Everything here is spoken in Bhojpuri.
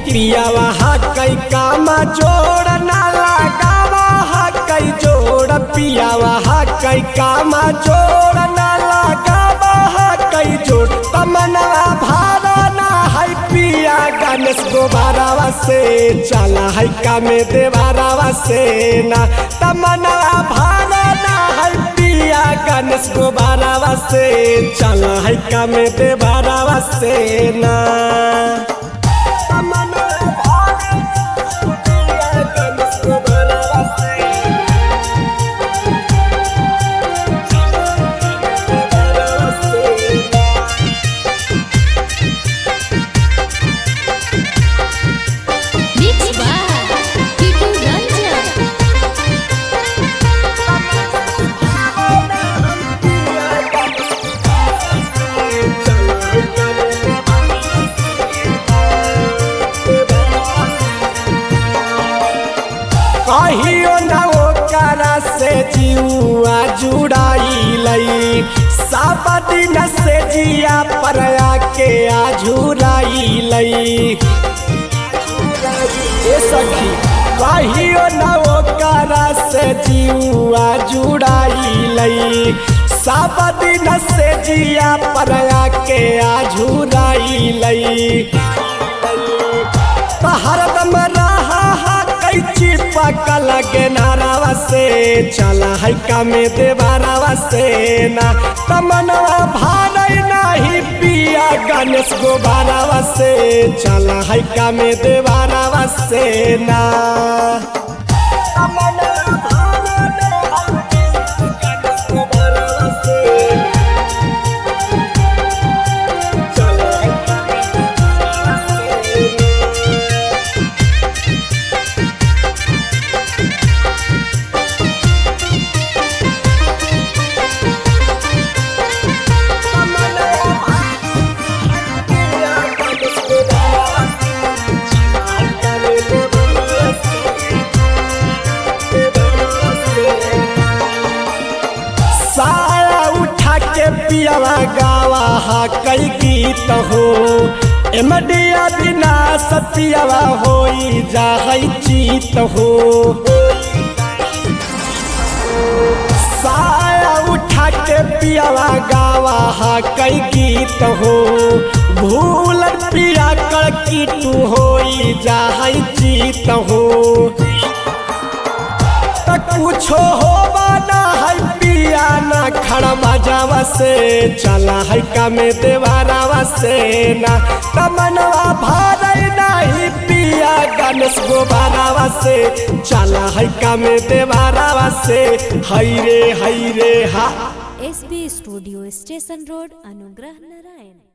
पियावा कई कामा जोड़ ना लगावा कई जोड़ पियावा कई कामा जोड़ ना लगावा कई जोड़ तमन्ना भारा ना है पिया गणेश गोबारावा से चला है कामे देवारावा से ना तमन्ना भारा ना है पिया गणेश गोबारावा से चला है कामे देवारावा से ना कहियो ना ओकरा से जीवा जुड़ाई सब दिन से जिया पर आके आझुराई सखी कहियो ना ओकरा से जीवा जुड़ाई सब दिन से जिया पर आके आझुराई हरदम रहा चिपका लगे नारावा से चला है कामे देवारावा से ना तमन्ना भाई नहीं पिया गणेश गोबारावा से चला है कामे देवारावा से ना पियावा गावा कई गीत हो एमडिया बिना सतियावा होई जाहई चीत हो साया उठा के पियावा गावा कई गीत हो भूल पिया कर कीटू होई जाहई चीत हो कुछो हो ना है पिया ना खड़ा बाजावा से चला है कामे देवारावा से ना तमन्ना भाई नहीं पिया गणेश गोबारावा से चला है कामे देवारावा से हई रे हा। SB studio station road Anugrah Narayan.